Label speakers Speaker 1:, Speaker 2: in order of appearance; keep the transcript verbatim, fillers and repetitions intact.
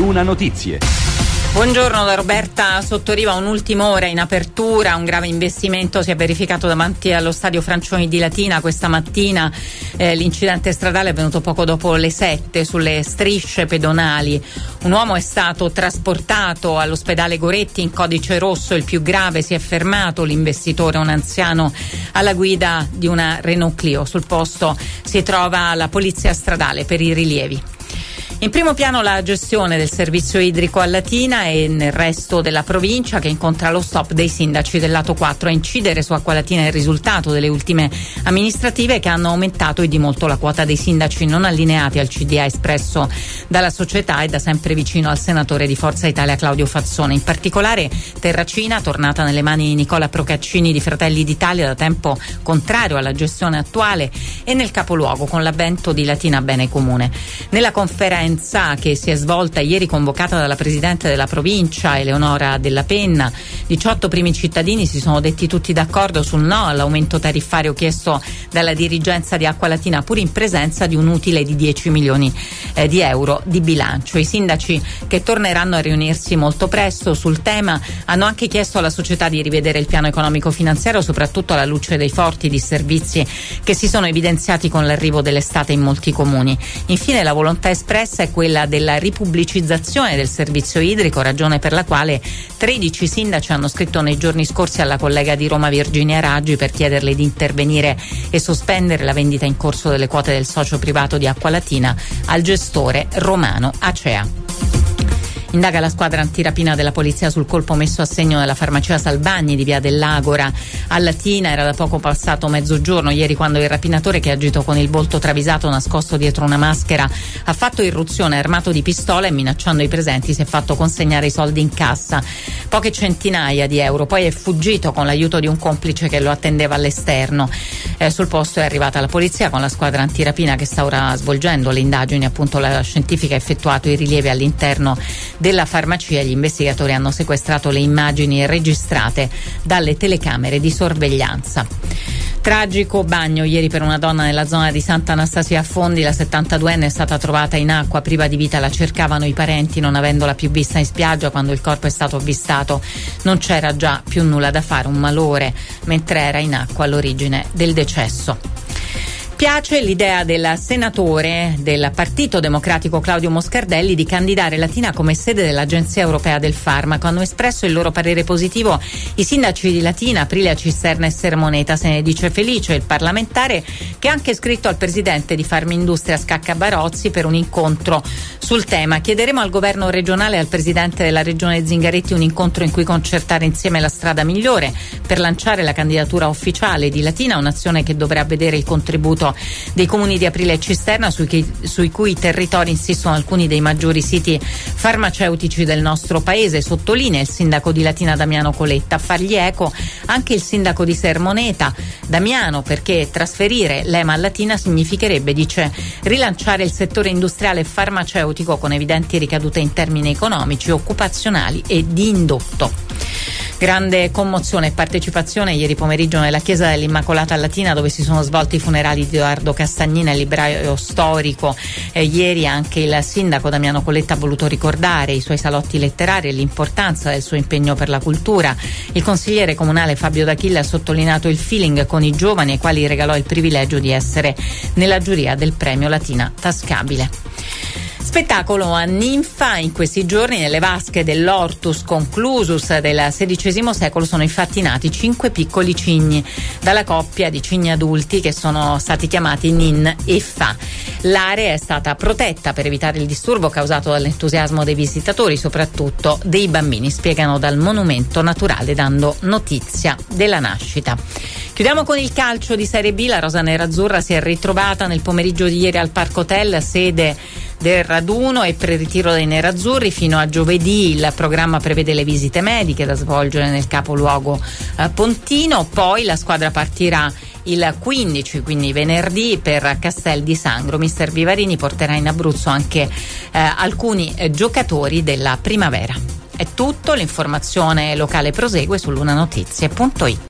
Speaker 1: Luna Notizie.
Speaker 2: Buongiorno da Roberta Sottoriva. Un'ultima ora in apertura. Un grave investimento si è verificato davanti allo stadio Francioni di Latina questa mattina. Eh, l'incidente stradale è avvenuto poco dopo le sette sulle strisce pedonali. Un uomo è stato trasportato all'ospedale Goretti in codice rosso. Il più grave si è fermato. L'investitore, un anziano alla guida di una Renault Clio. Sul posto si trova la polizia stradale per i rilievi. In primo piano la gestione del servizio idrico a Latina e nel resto della provincia, che incontra lo stop dei sindaci del lato quattro. A incidere su Acqua Latina è il risultato delle ultime amministrative, che hanno aumentato e di molto la quota dei sindaci non allineati al C D A espresso dalla società e da sempre vicino al senatore di Forza Italia Claudio Fazzone. In particolare Terracina, tornata nelle mani di Nicola Procaccini di Fratelli d'Italia, da tempo contrario alla gestione attuale, e nel capoluogo con l'avvento di Latina Bene Comune. Nella conferenza che si è svolta ieri, convocata dalla presidente della provincia Eleonora Della Penna, diciotto primi cittadini si sono detti tutti d'accordo sul no all'aumento tariffario chiesto dalla dirigenza di Acqua Latina, pur in presenza di un utile di dieci milioni eh, di euro di bilancio. I sindaci, che torneranno a riunirsi molto presto sul tema, hanno anche chiesto alla società di rivedere il piano economico finanziario, soprattutto alla luce dei forti disservizi che si sono evidenziati con l'arrivo dell'estate in molti comuni. Infine la volontà espressa è quella della ripubblicizzazione del servizio idrico, ragione per la quale tredici sindaci hanno scritto nei giorni scorsi alla collega di Roma Virginia Raggi per chiederle di intervenire e sospendere la vendita in corso delle quote del socio privato di Acqua Latina al gestore romano Acea. Indaga la squadra antirapina della polizia sul colpo messo a segno nella farmacia Salvagni di via dell'Agora a Latina. Era da poco passato mezzogiorno ieri quando il rapinatore, che agito con il volto travisato nascosto dietro una maschera, ha fatto irruzione armato di pistola e minacciando i presenti si è fatto consegnare i soldi in cassa, poche centinaia di euro. Poi è fuggito con l'aiuto di un complice che lo attendeva all'esterno. Eh, sul posto è arrivata la polizia con la squadra antirapina che sta ora svolgendo le indagini. Appunto la scientifica ha effettuato i rilievi all'interno della farmacia. Gli investigatori hanno sequestrato le immagini registrate dalle telecamere di sorveglianza. Tragico bagno ieri per una donna nella zona di Sant'Anastasia a Fondi. La settantaduenne è stata trovata in acqua, priva di vita. La cercavano i parenti, non avendola più vista in spiaggia. Quando il corpo è stato avvistato non c'era già più nulla da fare, un malore mentre era in acqua all'origine del decesso. Piace l'idea del senatore del Partito Democratico Claudio Moscardelli di candidare Latina come sede dell'Agenzia Europea del Farmaco. Hanno espresso il loro parere positivo i sindaci di Latina, Aprilia, Cisterna e Sermoneta. Se ne dice felice il parlamentare, che ha anche scritto al presidente di Farmindustria Scacca Barozzi per un incontro sul tema. Chiederemo al governo regionale e al presidente della regione Zingaretti un incontro in cui concertare insieme la strada migliore per lanciare la candidatura ufficiale di Latina, un'azione che dovrà vedere il contributo dei comuni di Aprilia e Cisterna, sui, che, sui cui territori insistono alcuni dei maggiori siti farmaceutici del nostro paese. Sottolinea il sindaco di Latina Damiano Coletta. A fargli eco anche il sindaco di Sermoneta Damiano, perché trasferire l'E M A a Latina significherebbe, dice, rilanciare il settore industriale e farmaceutico con evidenti ricadute in termini economici, occupazionali e di indotto. Grande commozione e partecipazione ieri pomeriggio nella chiesa dell'Immacolata a Latina, dove si sono svolti i funerali di Edoardo Castagnina, il libraio storico. Eh, ieri anche il sindaco Damiano Coletta ha voluto ricordare i suoi salotti letterari e l'importanza del suo impegno per la cultura. Il consigliere comunale Fabio D'Achille ha sottolineato il feeling con i giovani, ai quali regalò il privilegio di essere nella giuria del premio Latina Tascabile. Spettacolo a ninfa in questi giorni. Nelle vasche dell'Hortus Conclusus del sedicesimo secolo sono infatti nati cinque piccoli cigni dalla coppia di cigni adulti che sono stati chiamati Nin e Fa. L'area è stata protetta per evitare il disturbo causato dall'entusiasmo dei visitatori, soprattutto dei bambini, spiegano dal monumento naturale dando notizia della nascita. Chiudiamo con il calcio di Serie B. La rosa nerazzurra si è ritrovata nel pomeriggio di ieri al Parco Hotel, sede del raduno e pre-ritiro dei nerazzurri. Fino a giovedì il programma prevede le visite mediche da svolgere nel capoluogo eh, pontino. Poi la squadra partirà il quindici, quindi venerdì, per Castel di Sangro. Mister Vivarini porterà in Abruzzo anche eh, alcuni eh, giocatori della primavera. È tutto, l'informazione locale prosegue su lunanotizie punto it.